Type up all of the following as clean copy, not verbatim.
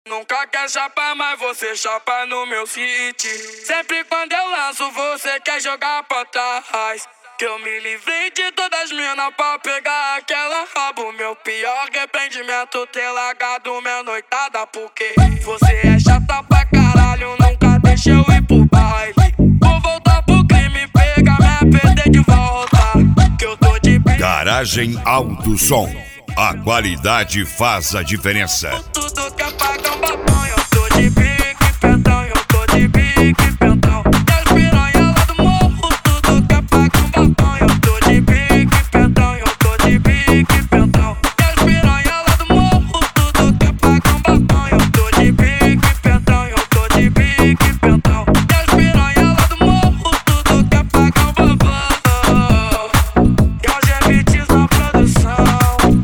Nunca quer chapar, mas você chapa no meu city. Sempre quando eu lanço, você quer jogar pra trás. Que eu me livrei de todas as minas pra pegar aquela rabo. Meu pior arrependimento ter largado minha noitada. Porque você é chata pra caralho, nunca deixa eu ir pro baile. Vou voltar pro crime, pegar minha PT de volta. Que eu tô de bico. Garagem Alto Som. A qualidade faz a diferença. Tudo quer pagar um babão, eu tô de bique, pentão, eu tô de bique, pentão. E as piranha lá do morro, tudo quer pagar um babão, eu tô de bique, pentão, eu tô de bique, pentão. E as piranha lá do morro, tudo quer pagar um babão, eu tô de bique, pentão, eu tô de bique, pentão. E as piranha lá do morro, tudo quer pagar um babão. E hoje é beats na produção.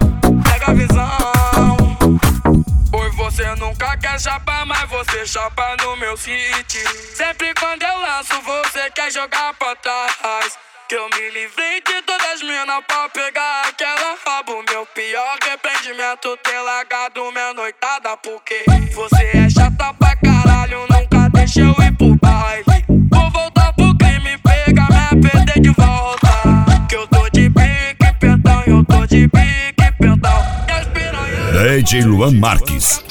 Você nunca quer chapar, mas você chapa no meu city. Sempre quando eu lanço, você quer jogar pra trás. Que eu me livrei de todas as minas pra pegar aquela rabo. Meu pior arrependimento ter largado minha noitada. Porque você é chata pra caralho, nunca deixa eu ir pro baile. Vou voltar pro crime, pegar minha PT de volta. Que eu tô de bique, pentão, eu tô de bique, pentão. DJ Luan Marques.